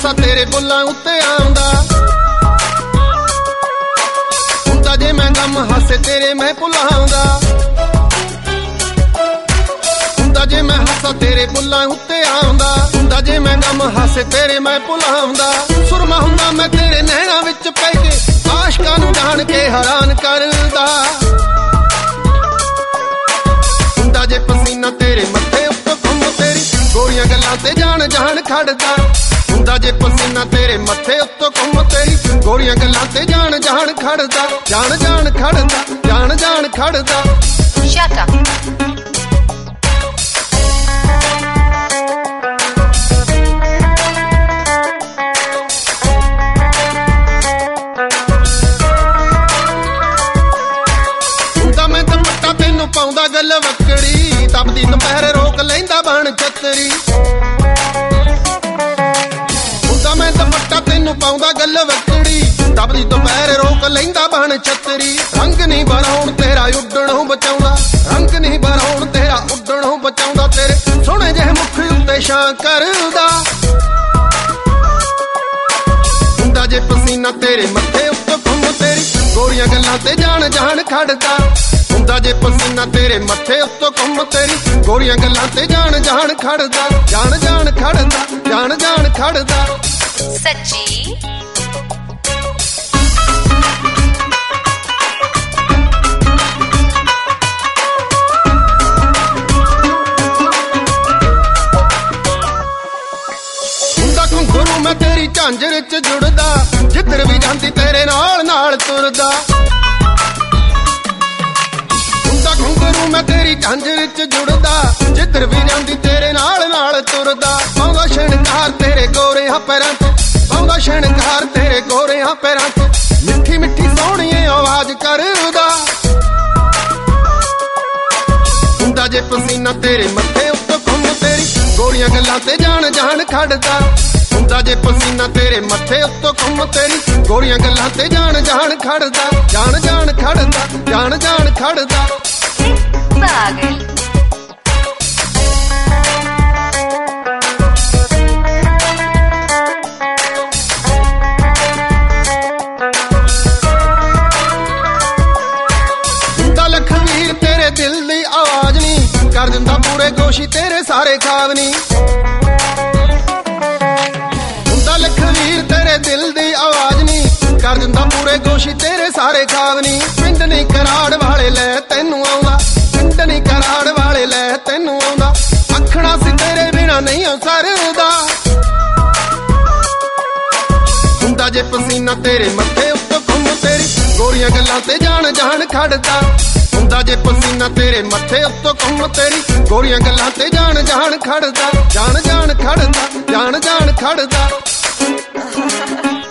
ਹਾਸਾ ਤੇਰੇ ਬੁੱਲਾਂ ਉੱਤੇ ਆਉਂਦਾ ਹੁੰਦਾ ਜੇ ਮੈਂ ਗਮ ਹਾਸੇ ਤੇਰੇ ਮੈਂ ਭੁਲਾਉਂਦਾ ਹੁੰਦਾ ਜੇ ਮੈਂ ਹਾਸਾ ਤੇਰੇ ਬੁੱਲਾਂ ਉੱਤੇ ਆਉਂਦਾ ਹੁੰਦਾ ਜੇ ਮੈਂ ਗਮ ਹਾਸੇ ਤੇਰੇ ਮੈਂ ਭੁਲਾਉਂਦਾ ਸੁਰਮਾ ਹੁੰਦਾ ਮੈਂ ਤੇਰੇ ਨੈਣਾਂ ਵਿੱਚ ਪੈ ਕੇ ਆਸ਼ਕਾਂ ਨੂੰ ਜਾਣ ਕੇ ਹੈਰਾਨ ਕਰਦਾ ਹੁੰਦਾ ਜੇ ਪਸੀਨਾ ਤੇਰੇ ਮੱਥੇ ਉੱਤੇ ਘੁੰਮ ਤੇਰੀ ਗੋਰੀਆਂ ਗੱਲਾਂ ਤੇ ਜਾਣ ਜਾਣ ਖੜਦਾ ਹੁੰਦਾ ਜੇ ਪਸੀਨਾ ਤੇਰੇ ਮੱਥੇ ਉੱਤੇ ਘੁੰਮ ਤੇਰੀ ਗੋਰੀਆਂ ਗੱਲਾਂ ਤੇ ਜਾਣ ਜਾਣ ਖੜਦਾ ਜਾਣ ਜਾਣ ਖੜਦਾ ਜਾਣ ਜਾਣ ਖੜਦਾ Shut up. ਪਾਉਂਦਾ ਗੱਲ ਵੱਕੜੀ ਤਪਦੀ ਦੁਪਹਿਰ ਰੋਕ ਲੈਂਦਾ ਬਣ ਛਤਰੀ ਹੁੰਦਾ ਮੈਂ ਦੁਪੱਟਾ ਤੈਨੂੰ ਪਾਉਂਦਾ ਗੱਲ ਵੱਕੜੀ ਤਪਦੀ ਦੁਪਹਿਰ ਰੋਕ ਲੈਂਦਾ ਬਣ ਛਤਰੀ ਰੰਗ ਨਹੀਂ ਬਰਾਉਣ ਤੇਰਾ ਉੱਡਣੋਂ ਬਚਾਉਂਦਾ ਰੰਗ ਨਹੀਂ ਬਰਾਉਣ ਤੇਰਾ ਉੱਡਣੋਂ ਬਚਾਉਂਦਾ ਤੇਰੇ ਸੋਹਣੇ ਜਿਹੇ ਮੁੱਖ ਉੱਤੇ ਛਾਂ ਕਰਦਾ ਹੁੰਦਾ ਜੇ ਪਸੀਨਾ ਤੇਰੇ ਮੱਥੇ ਉੱਤੇ ਘੁੰਮ ਤੇਰੀ ਗੋਰੀਆਂ ਗੱਲਾਂ ਤੇ ਜਾਣ ਜਾਣ ਖੜਦਾ ਹੁੰਦਾ ਜੇ ਪਸੀਨਾ ਤੇਰੇ ਮੱਥੇ ਉੱਤੋਂ ਘੁੰਮ ਤੇਰੀ ਗੋਰੀਆਂ ਗੱਲਾਂ ਤੇ ਜਾਣ ਜਾਣ ਖੜਦਾ ਜਾਣ ਜਾਣ ਖੜਦਾ ਜਾਣ ਜਾਣ ਖੜਦਾ ਸੱਚੀ ਹੁੰਦਾ ਘੁੰਗਰੂ ਮੈਂ ਤੇਰੀ ਝਾਂਜਰ 'ਚ ਜੁੜਦਾ ਜਿੱਧਰ ਵੀ ਜਾਂਦੀ ਤੇਰੇ ਨਾਲ ਨਾਲ ਤੁਰਦਾ ਘੁੰਗਰੂ ਮੈਂ ਤੇਰੀ ਝਾਂਜਰ 'ਚ ਜੁੜਦਾ ਜਿੱਧਰ ਵੀ ਜਾਂਦੀ ਤੇਰੇ ਨਾਲ ਨਾਲ ਤੁਰਦਾ ਪਾਉਂਦਾ ਸ਼ਿਨਗਾਰ ਤੇਰੇ ਗੋਰਿਆਂ ਪੈਰਾਂ 'ਚ ਪਾਉਂਦਾ ਸ਼ਿਨਗਾਰ ਤੇਰੇ ਗੋਰਿਆਂ ਪੈਰਾਂ 'ਚ ਮਿੱਠੀ ਮਿੱਠੀ ਸੋਹਣੀ ਆਵਾਜ਼ ਕਰਦਾ ਹੁੰਦਾ ਜੇ ਪਸੀਨਾ ਤੇਰੇ ਮੱਥੇ ਉੱਤੇ ਘੁੰਮ ਤੇਰੀ ਗੋਰੀਆਂ ਗੱਲਾਂ ਤੇ ਜਾਣ ਜਾਣ ਖੜਦਾ ਹੁੰਦਾ ਜੇ ਪਸੀਨਾ ਤੇਰੇ ਮੱਥੇ ਉੱਤੇ ਘੁੰਮ ਤੇਰੀ ਗੋਰੀਆਂ ਗੱਲਾਂ ਤੇ ਜਾਣ ਜਾਣ ਖੜਦਾ ਜਾਣ ਜਾਣ ਖੜਦਾ ਜਾਣ ਜਾਣ ਖੜਦਾ ਪਾਗਲ ਹੁੰਦਾ ਲਖਵੀਰ ਤੇਰੇ ਦਿਲ ਦੀ ਆਵਾਜ਼ ਨਹੀਂ ਕਰ ਦਿੰਦਾ ਪੂਰੇ ਗੋਸ਼ੀ ਤੇਰੇ ਸਾਰੇ ਖਾਬ ਨਹੀਂ ਹੁੰਦਾ ਲਖਵੀਰ ਤੇਰੇ ਦਿਲ ਦੀ ਆਵਾਜ਼ ਨਹੀਂ ਕਰ ਦਿੰਦਾ ਪੂਰੇ ਗੋਸ਼ੀ ਤੇਰੇ ਸਾਰੇ ਖਾਬ ਨਹੀਂ ਪਿੰਡ ਨਹੀਂ ਕਰਾੜ ਵਾਲੇ ਲੈ ਤੈਨੂੰ ਆਉਂਦਾ ਪਿੰਡ ਨਹੀਂ ਕਰਾੜ ਵਾਲੇ ਲੈ ਤੈਨੂੰ ਆਉਂਦਾ ਅੱਖਣਾ ਸੀ ਤੇਰੇ ਬਿਨਾ ਨਹੀਂ ਸਰਦਾ ਹੁੰਦਾ ਜੇ ਪਸੀਨਾ ਤੇਰੇ ਮੱਥੇ ਉੱਤੇ ਘੁੰਮ ਤੇਰੀ ਗੋਰੀਆਂ ਗੱਲਾਂ ਤੇ ਜਾਣ ਜਾਣ ਖੜਦਾ ਹੁੰਦਾ ਜੇ ਪਸੀਨਾ ਤੇਰੇ ਮੱਥੇ ਉੱਤੇ ਘੁੰਮ ਤੇਰੀ ਗੋਰੀਆਂ ਗੱਲਾਂ ਤੇ ਜਾਣ ਜਾਣ ਖੜਦਾ ਜਾਣ ਜਾਣ ਖੜਦਾ ਜਾਣ ਜਾਣ ਖੜਦਾ